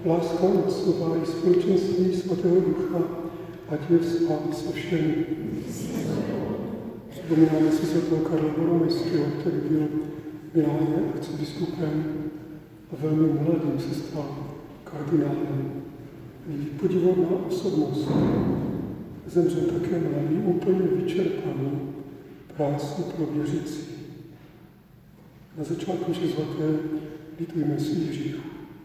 láska Otcova i společenství Svatého Ducha, ať je s vámi se všemi. Vzpomínáme si svatého Karla Boromejského, který byl Miláně arcibiskupem a velmi mladým se stal kardinálem. Podivodná osobnost. Zemřel také mladý, úplně vyčerpaný práci pro věřící. Na začátku vše svaté litujme svých hříchů.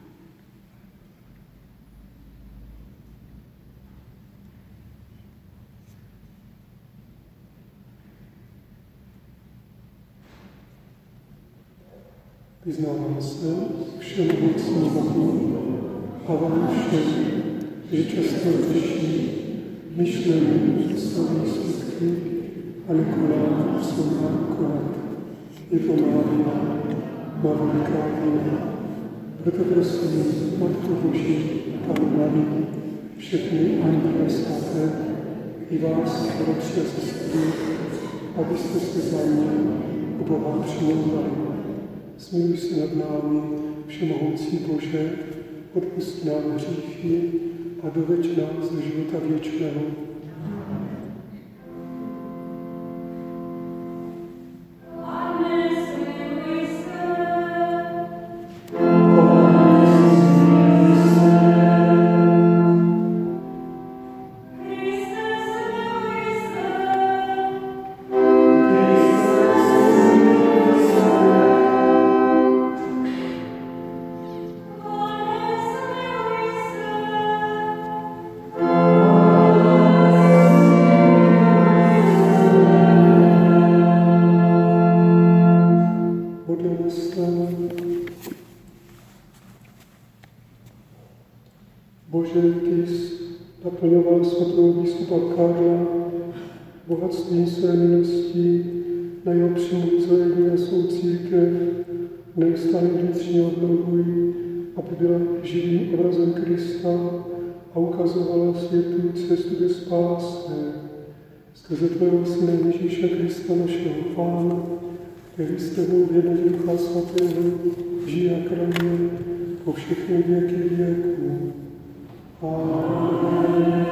Vyznávám se všemohoucímu Bohu a vám všem, že často řeší myšlení, slovní skutky a nekonám, co mám konat. Je to má vina, má veliká vina. Proto prosím, Matku Boží, Panu Marii, všechny anděle svaté i vás, bratři a sestry, abyste se za mě u Boha přimlouvali. Smiluj se nad námi, všemohoucí Bože, odpusť nám hříchy a doveď nás do života věčného. Bože, ty jsi naplňoval svatého biskupa Karla bohatstvím své milosti, na jeho přimluzení a svou církev neustále vnitřně obnovuj, aby byla živým obrazem Krista a ukazovala světu cestu ke spáse. Skrze tvého Syna Ježíše Krista, našeho Pána, který s tebou v jednotě Ducha Svatého žije a králuje po všechny věky věků. Amen.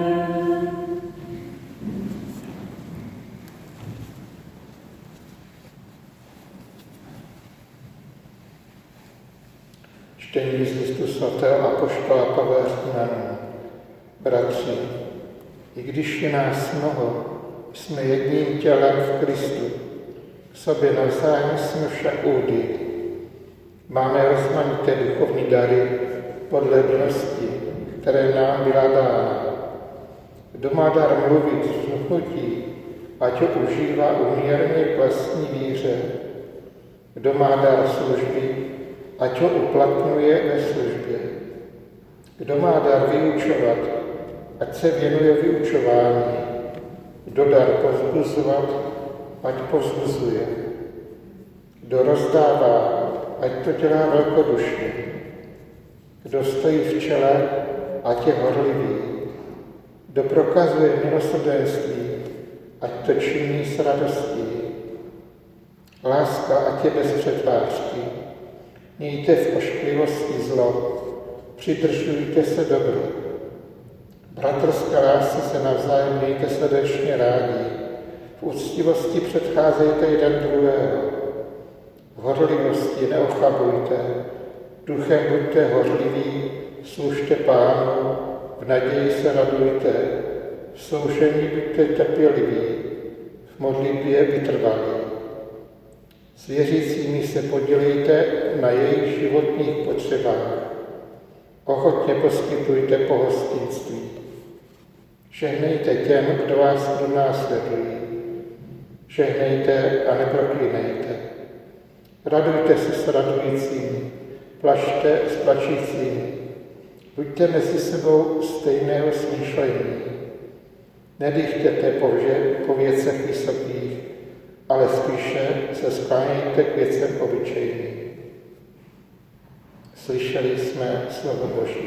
Čtení z listu svatého apoštola Pavla Římanům. Bratři, i když je nás mnoho, jsme jedním tělem v Kristu. K sobě navzájem jsme však údy. Máme rozmanité duchovní dary podle milosti, které nám byla dána. Kdo má dar mluvit z vnuknutí, ať ho užívá uměrně k vlastní víře. Kdo má dar služby, ať ho uplatňuje ve službě. Kdo má dar vyučovat, ať se věnuje vyučování. Kdo dar povzbuzovat, ať povzbuzuje. Kdo rozdává, ať to dělá velkodušně. Kdo stojí v čele, ať je horlivý. Kdo prokazuje milosrdenství, ať to činí s radostí. Láska, ať je bez přetvářky. Mějte v ošklivosti zlo, přidržujte se dobro. Bratrské lásce se navzájem mějte srdečně rádi. V úctivosti předcházejte jeden druhého. V horlivosti neochabujte. Duchem buďte horliví, služte Pánu, v naději se radujte, v soužení buďte trpěliví, v modlitbě vytrvalí. S věřícími se podělejte na jejich životních potřebách. Ochotně poskytujte pohostinství. Žehnejte těm, kdo vás pronásledují. Žehnejte a neproklínejte. Radujte se s radujícími, plačte s plačícími. Buďte mezi sebou stejného smýšlení. Nedýchtěte po věcech vysokých, ale spíše se sklánějte k věcem obyčejným. Slyšeli jsme slovo Boží.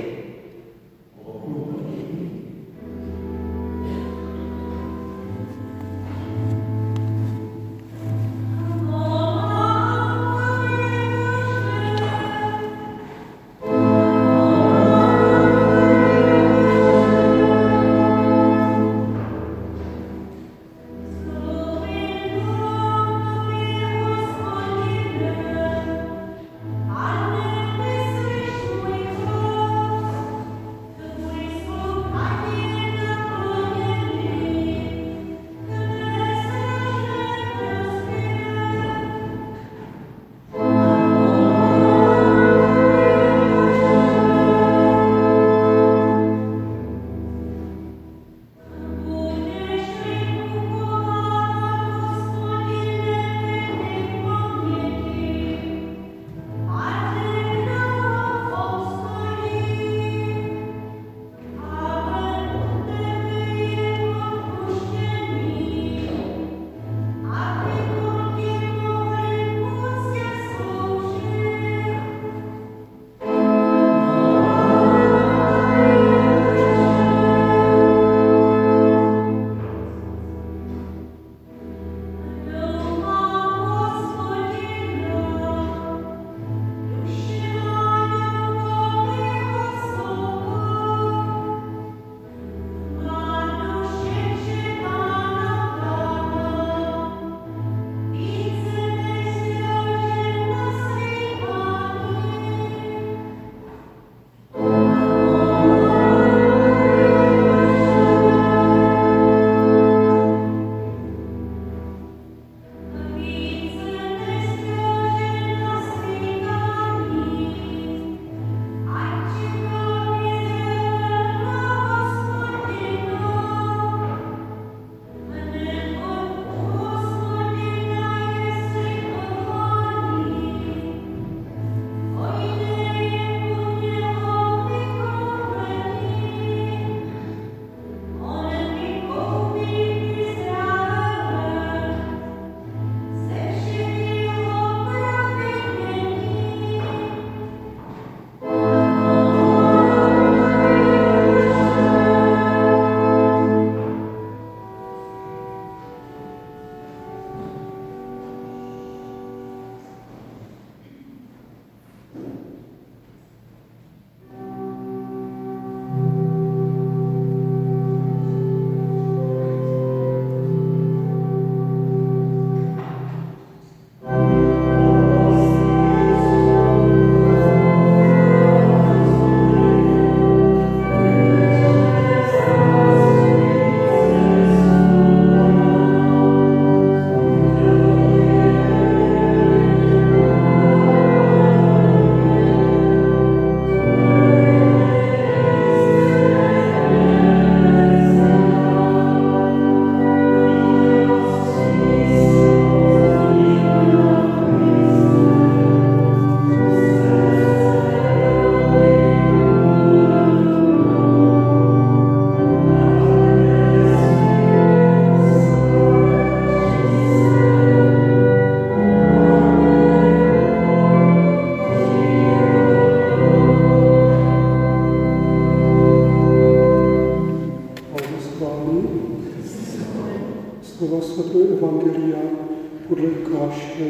Slova svatého Evangelia podle Lukáše.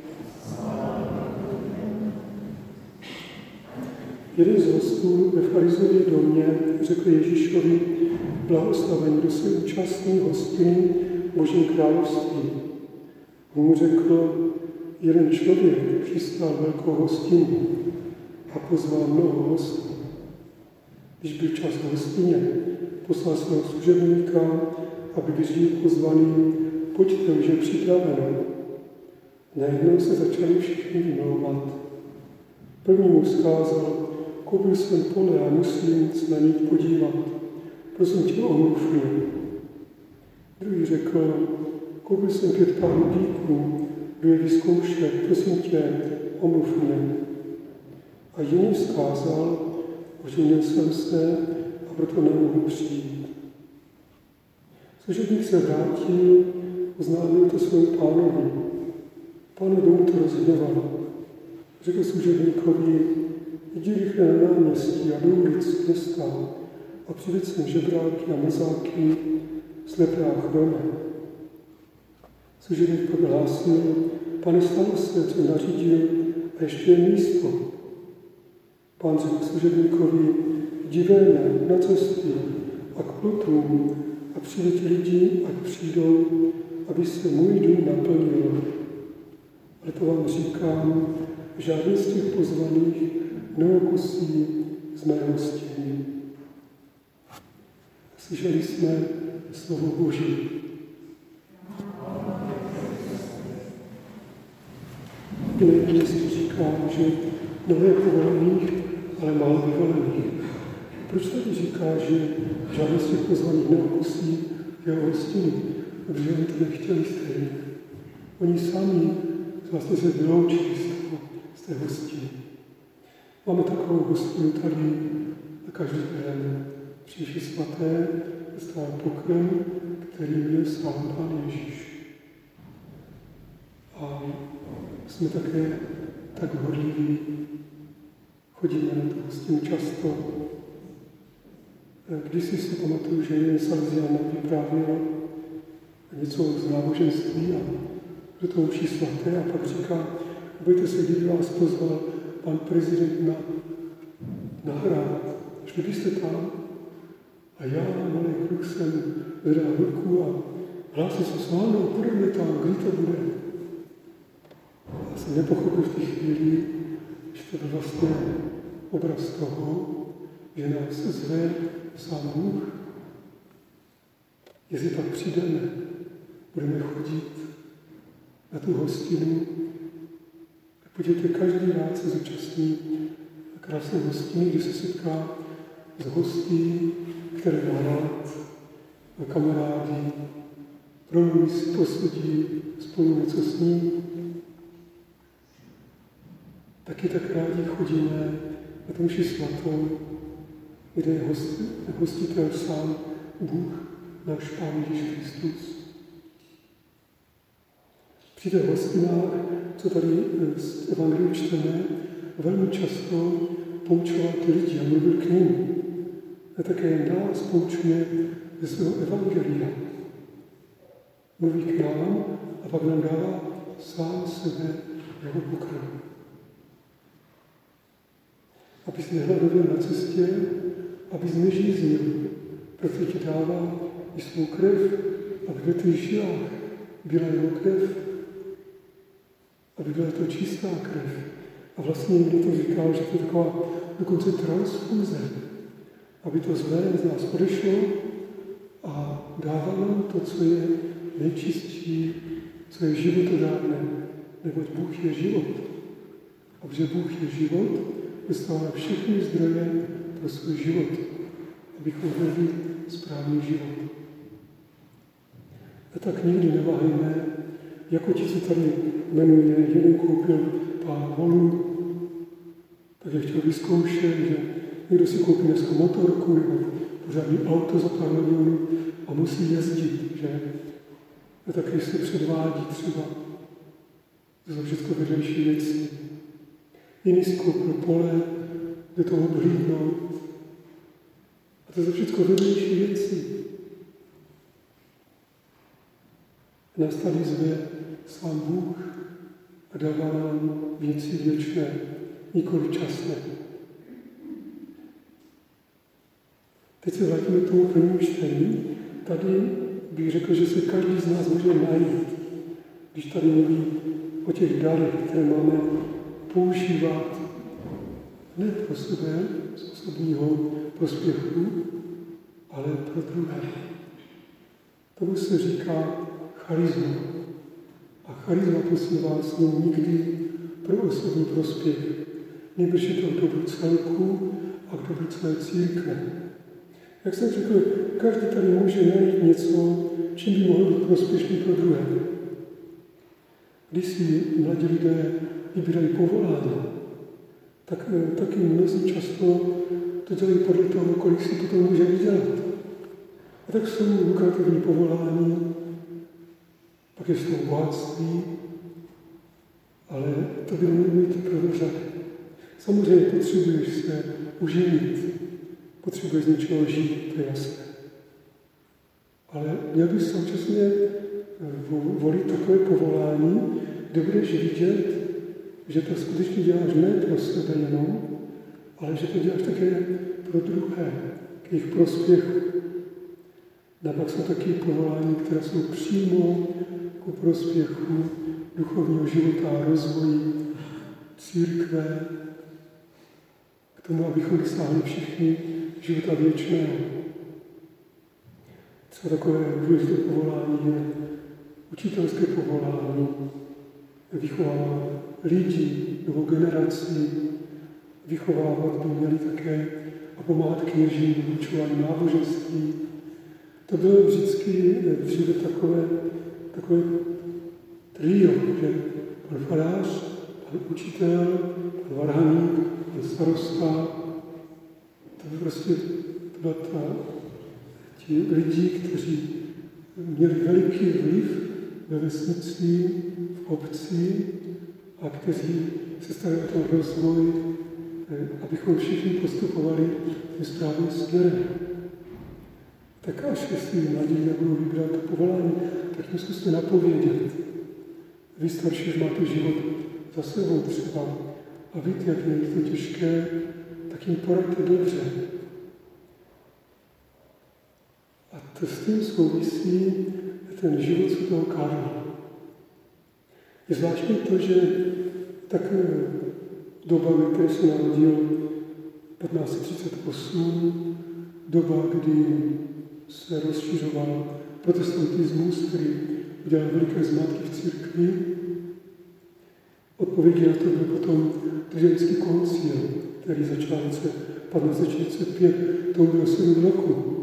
Jeden z hostů ve farizejově domě řekl Ježíšovi: blahoslaven, kdo se účastní hostiny Božím království. On mu řekl: jeden člověk přistál velkou hostinu a pozval mnoho hostů. Když byl čas v hostině, poslal svého služebníka, aby vyřídil pozvaným: pojďte, už je připraveno. Najednou se začali všichni vymlouvat. První mu vzkázal: koupil jsem pole a musím se na ní podívat. Prosím tě, omluv mě. Druhý řekl: koupil jsem 5 párů býků, jdu je vyzkoušet, prosím tě, omluv mě. A jiný vzkázal: oženil jsem se a proto nemohu přijít. Služebník se vrátil, oznámil to svému pánovi. Pán domu to rozhněval. Řekl služebníkovi: jdi rychle na náměstí a do ulic města a přiveď sem žebráky a mrzáky, slepé a chromé. Služebník pak hlásil: pane, stalo se, co nařídil, a ještě je místo. Pán řekl služebníkovi: jdi ven na cesty a k plotům a přiveď lidi, ať přijdou, aby se můj dům naplnil. Ale to vám říkám, žádný z těch pozvaných neokusí z mé hostiny. Slyšeli jsme slovo Boží. V jiné městě říká, že mnoho je povolených, ale málo vyvolených. Proč tady říká, že žádný z těch pozvaných neokusí jeho hostiny? Protože oni to nechtěli stejně. Oni sami vlastně se vyloučili z té hostiny. Máme takovou hostinu tady na každý den. Při mši svaté dostává pokrm, který je sám Pán Ježíš. A jsme také tak horliví, chodíme na tu hostinu často. Když si pamatuju, že jen Salesián vyprávěl něco z náboženství a že to učí svaté a pak říká: budete se, kdyby vás pozval pan prezident na hrad, šli byste tam? A já, malý kluk, jsem zvedal ruku a hlásil se s vámi, půjdeme tam, kdy to bude. Já jsem nepochopil v té chvíli, že to byl vlastně obraz toho, že nás zve sám Bůh. Jestli pak přijdeme, budeme chodit na tu hostinu, tak podívejte, každý rád se zúčastní krásné hostiny, kdy se setká s hostí, které má rád, a kamarády, promluví si, posedí, spolu něco s ním. Taky tak rádi chodíme na tom mši svatou, kde je hostitel sám Bůh, náš Pán Ježíš Kristus. Při těch hostinách, co tady z Evangeliu čteme, velmi často poučoval ty lidi a mluvil k ním. A také nás poučuje ze svého Evangelia. Mluví k nám a pak nám dává sám sebe jako pokrm. Abys nehladověl na cestě, abys nežíznil, protože ti dává i svou krev, aby ve tvých žilách byla jeho krev, aby byla to čistá krev. A vlastně někdo to říkal, že to je taková dokonce transfuze, aby to zlé z nás odešlo a dává nám to, co je nejčistší, co je životodárné, neboť Bůh je život. A protože Bůh je život, dostává všechny zdroje pro svůj život, abychom vedli správný život. A tak nikdy neváhejme, jako ti, co tady jmenuje, jeden koupil pár volů, tak je chtěl vyzkoušet, že někdo si koupí dneska motorku nebo pořádný auto za pár milionů a musí jezdit, že? A taky se předvádí třeba. To jsou všechno vedlejší věci. Jiný si koupil pole, jde toho oblídnout. A to jsou všechno vedlejší věci. Nás tady zve sám Bůh a dává nám věci věčné, nikoli časné. Teď se vrátíme k tomu prvnímu čtení. Tady bych řekl, že se každý z nás může najít, když tady mluví o těch darech, které máme používat ne pro sebe z osobního prospěchu, ale pro druhé. Tomu se říká charisma. A charisma, prosím vás, není nikdy pro osobní prospěch. Nýbrž je to k dobru celku a k dobru celé církve. Jak jsem řekl, každý tady může najít něco, čím by mohl být prospěšný pro druhé. Když si mladí lidé vybírají povolání, tak taky mnozí často to dělají podle toho, kolik si potom může vydělat. A tak jsou lukrativní povolání, pak je z toho bohatství, ale to by nemělo být pro řady. Samozřejmě potřebuješ se uživit, potřebuješ z něčeho žít, to je jasné. Ale měl bys současně volit takové povolání, kde budeš vidět, že to skutečně děláš ne pro sebe jenom, ale že to děláš také pro druhé, k jejich prospěchu. A pak jsou taky povolání, která jsou přímo ku prospěchu duchovního života a rozvoji církve, k tomu, abychom dosáhli všichni života věčného. Třeba takové důležité povolání je učitelské povolání, vychovávat lidi, novou generaci, vychovávat by měli také a pomáhat kněžím, vyučování náboženství. To bylo vždycky dříve takové trio, že pan farář, pan učitel, pan varhaník, pan starosta. To byla ti lidi, kteří měli veliký vliv ve vesnici, v obci a kteří se starali o ten rozvoj, abychom všichni postupovali tím správným směrem. Tak až jestli mladí nebudou vybrat to povolání, tak jim zkuste napovědět. Vy starší už máte život za sebou třeba a víte, jak je to těžké, tak jim poradte dobře. A to s tím souvisí ten život svatého Karla. Je zvláštní to, že tak doba, ve které se narodil 1538, doba, kdy se rozšiřoval protestantismus, který udělal veliké zmatky v církvi. Odpovědí na to byl potom Tridentský koncil, který začal v roce 1545, to bylo 7 roku.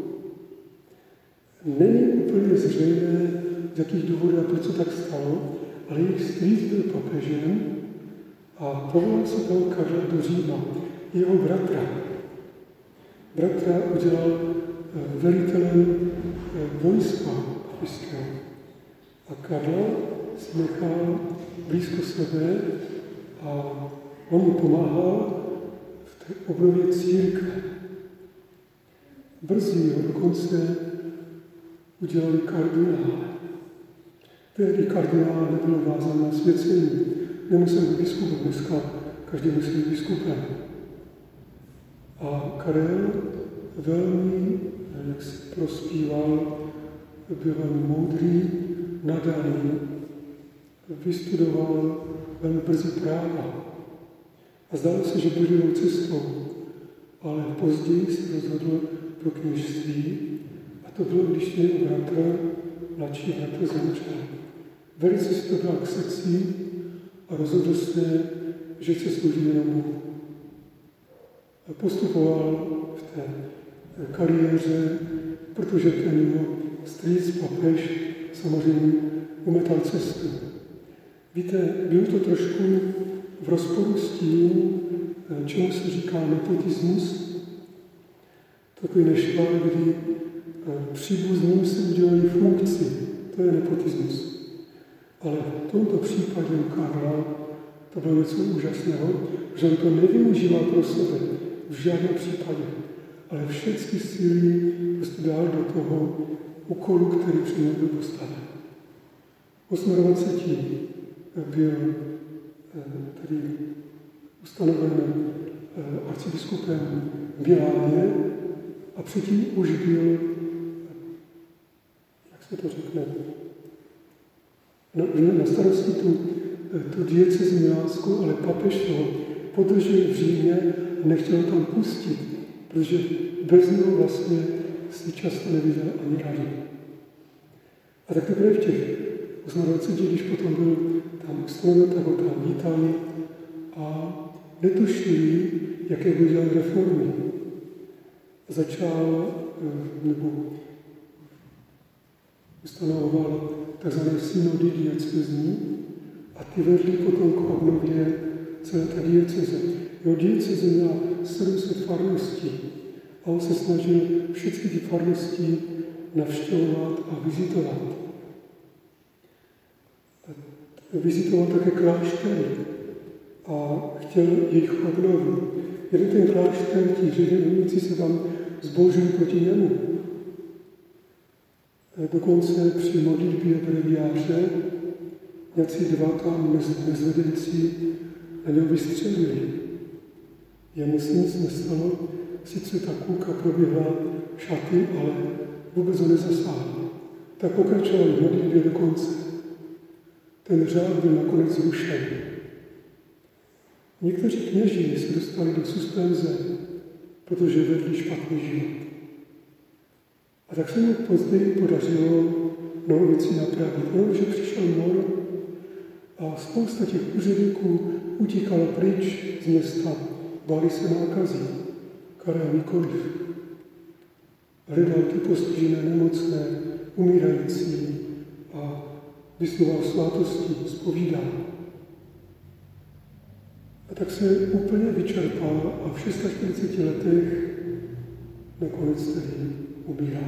Není úplně zřejmé, z jakých důvodů a proč se tak stalo, ale jejich strýc byl papežem a povolal se toho Karla do Říma, jeho bratra. Bratra udělal velitelem vojska papežského. A Karla si nechal blízko sebe a on mu pomáhal v té obnově církve. Brzy ho dokonce udělali kardinále. Tehdy kardinál nebyl vázán na svěcení, nemusel být biskupem, dneska každý musí být biskupem. A Karel velmi, jak se prospíval, byl velmi moudrý, nadaný, vystudoval velmi brzy práva. A zdálo se, že byl cestou, ale později se rozhodl pro kněžství a to bylo, když jeho bratr, mladší bratr, zemřel. Velice si to dal k srdci a rozhodl se, že chce sloužit jenom Bohu. Postupoval v té kariéře, protože ten jeho strýc papež samozřejmě umetal cestu. Víte, bylo to trošku v rozporu s tím, čemu se říká nepotismus. Takový nešvar, kdy příbuzným si udělají funkci. To je nepotismus. Ale v tomto případě u Karla to bylo něco úžasného, že on to nevyužíval pro sebe v žádném případě, ale všechny síly prostě dal do toho úkolu, který při něm byl postaven. 28 byl tedy ustanoven arcibiskupem v Miláně a předtím už byl, jak se to řekne, na starosti tu diecezi milánskou, ale papež ho podržel v Římě a nechtěl ho tam pustit, protože bez něho vlastně si často neviděl ani rady. A tak teprve v těch 28, když potom byl tam ustanoven, tak ho tam vítali a netušili, jaké by dělal reformy. Začal, nebo ustanovoval tzv. Synody diecezní a ty vedly potom k obnově celé té dieceze. Jeho dieceze měla 700 farností a on se snažil všechny ty farnosti navštěvovat a vizitovat. Vizitoval také kláštery a chtěl jejich obnovu. Jeden ten klášter, ti řeholníci se tam zbožili proti němu. Dokonce při modlitbě breviáře nějací dva tam nezvedenci na něho vystřelili. Jemu se nic nestalo, sice ta kůlka proběhla šaty, ale vůbec ho nezasáhla. Tak pokračoval v modlitbě do konce. Ten řád byl nakonec zrušen. Někteří kněží se dostali do suspenze, protože vedli špatný život. A tak se mu později podařilo mnoho věcí napravit. Protože přišel mor a spousta těch úředníků utíkala pryč z města, báli se nákazí. Karel nikoliv. Hledal ty postižené, nemocné, umírající a vysloval svátosti, zpovídal. A tak se úplně vyčerpal a v 46 letech nakonec tedy umírá.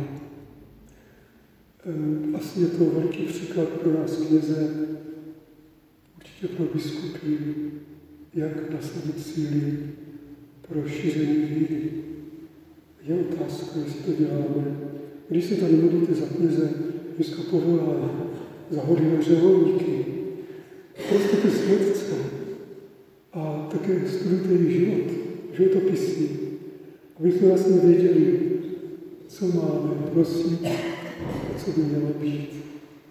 Asi je to velký příklad pro nás kněze, určitě pro biskupy, jak nasadit síly pro šíření víry. Je otázka, jestli to děláme. Když se tady modlíte za kněze, dneska povolání, za hodinu řeholníky, prostě ty svědce a také studujte jejich život, životopisy, abychom vlastně věděli, co máme prosit a co by mělo být.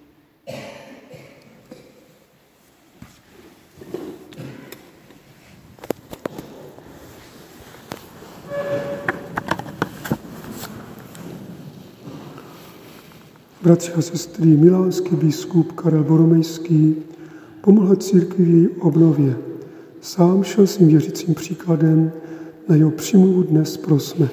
Bratři a sestry, milánský biskup Karel Boromejský pomohl církvi v její obnově. Sám šel svým věřícím příkladem, na jeho přímluvu dnes prosme.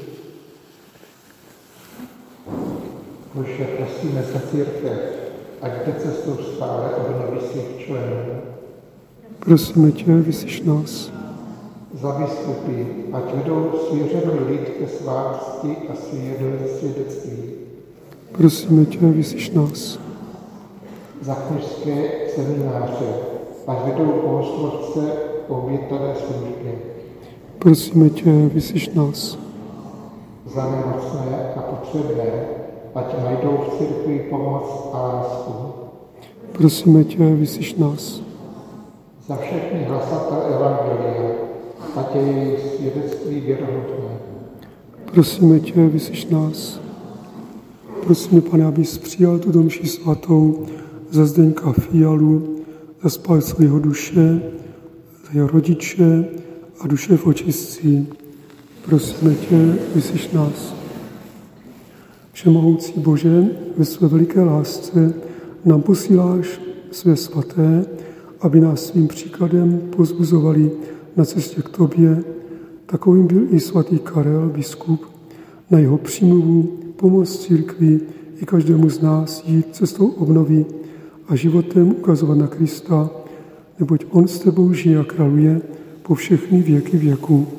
Bože, prosíme za církev, ať jde cestou stále obnovy svých členů. Prosíme tě, vyslyš nás. Za biskupy, ať vedou svěřený lid ke svátosti a svědectví. Prosíme tě, vyslyš nás. Za kněžské semináře, ať vedou bohoslovce k obětavé službě. Prosíme tě, vyslyš nás. Za nemocné a potřebné, ať najdou v církvi pomoc a lásku. Prosíme tě, vyslyš nás. Za všechny hlasatele evangelia, ať je jejich svědectví věrohodné. Prosíme tě, vyslyš nás. Prosíme, Pane, abys přijal tuto mši svatou za Zdeňka Fialu, za spásu jeho duše, za jeho rodiče a duše v očistci. Prosíme tě, vyslyš nás. Všemohoucí Bože, ve své veliké lásce nám posíláš své svaté, aby nás svým příkladem povzbuzovali na cestě k tobě. Takovým byl i svatý Karel, biskup, na jeho přímluvu pomoct církvi i každému z nás jít cestou obnovy a životem ukazovat na Krista, neboť on s tebou žije a králuje po všechny věky věků.